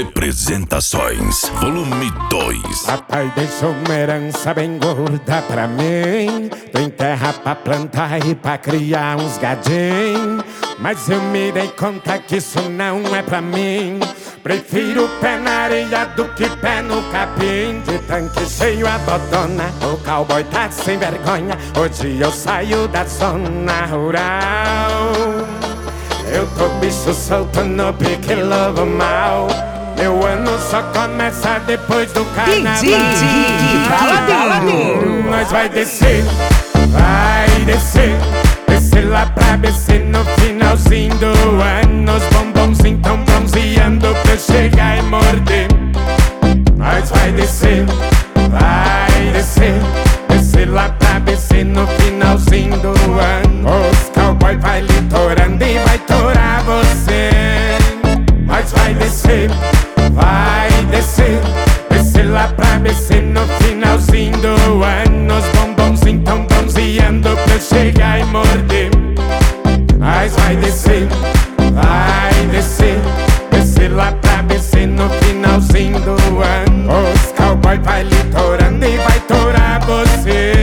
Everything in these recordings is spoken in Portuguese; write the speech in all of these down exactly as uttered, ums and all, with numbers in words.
Representações, volume dois. Papai deixou uma herança bem gorda pra mim. Tem terra pra plantar e pra criar uns gadinhos. Mas eu me dei conta que isso não é pra mim. Prefiro pé na areia do que pé no capim. De tanque cheio a botona, o cowboy tá sem vergonha. Hoje eu saio da zona rural. Eu tô bicho solto no pique lobo mal. Meu ano só começa depois do carnaval. Baladeiro. Nós vai descer, vai descer. Descer lá pra B C no finalzinho do ano. Os bombonzinhos tão bronzeando pra eu chegar e morder. Nós vai descer, vai descer. Descer lá pra B C no finalzinho do ano. Os cowboy vai litorando e vai torar você. Nós vai descer, vai descer. Descer lá pra B C no finalzinho do ano. Os bombonzinhos tão bronzeando pra eu chegar e morder. Nós vai descer, vai descer. Descer lá pra B C no finalzinho do ano. Os cowboy vai litorando e vai torar você.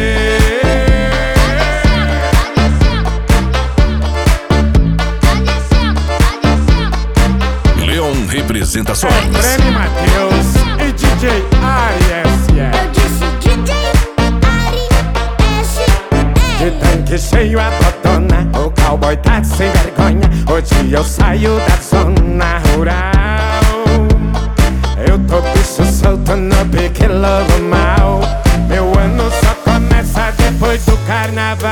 Leon Representações. Prêmio Matheus e D J Ari S Eu disse D J Ari S De tanque cheio a botona, o cowboy tá sem vergonha. Hoje eu saio da zona rural. Eu tô bicho solto no pique lobo mal. Meu ano só começa depois do carnaval.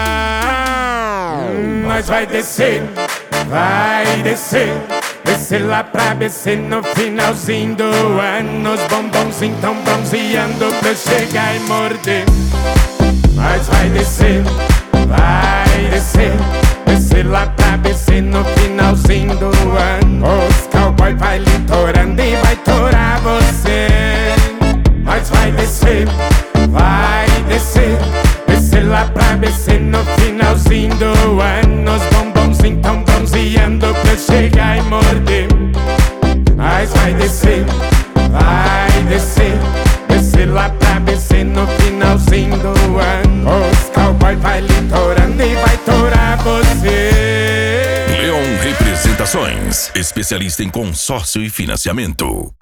Nós vai descer, vai descer. Descer lá pra B C no finalzinho do ano. Os bombonzinhos tão bronzeando pra eu chegar e morder. Nós vai descer, vai descer. Descer lá pra B C no finalzinho do ano. Os cowboy vai litorando e vai torar você. Nós vai descer, vai descer. Descer lá pra B C no finalzinho do ano. Os bombonzinhos tão bronzeando pra eu chegar e morder. Nós vai descer, vai descer. Descer lá pra B C no finalzinho do ano. Os cowboy vai litorando e vai torar você. Leon Representações, especialista em consórcio e financiamento.